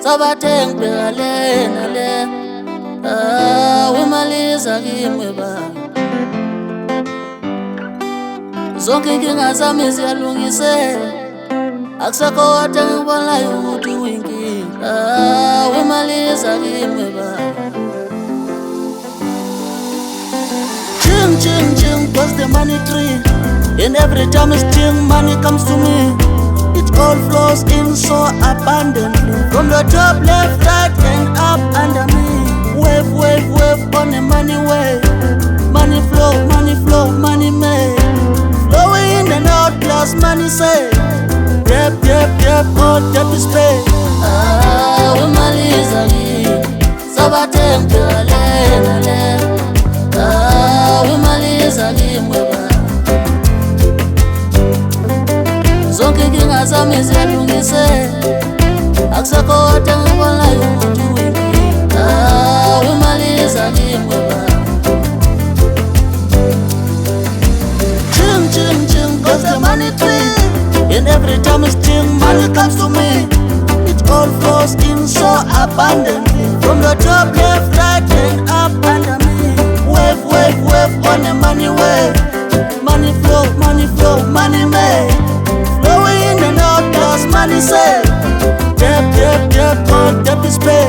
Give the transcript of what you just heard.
sabathengi bhekale nale wemaliza kimi baba zonke inkinga zami ziyalungiseka akusekho kodwa engibonayo ukuthi uyinkinga wemaliza kimi baba ching ching ching cause the money tree and every time it's ching money comes to me. It all flows in so abundantly from the top, left, right, and up under me. Wave, wave, wave on the money wave. Money flow, money made. Flowing in and out, plus money saved. Yep, yep, yep, all debt is paid. Wemaliza kimi, sabathengi bhekale nale. Wemaliza kimi baba zonke inkinga zami ziyalungiseka akusekho kodwa engibonayo ukuthi uyinkinga wemaliza kimi baba ching ching ching cause the money tree and every time it's ching money comes to me. It all flows in so abundantly from the top, left, right, and up under me. Wave, wave, wave on the money wave. Money flow, money made. Flowing in and out, plus money saved. Yep, yep, yep, all debt is paid.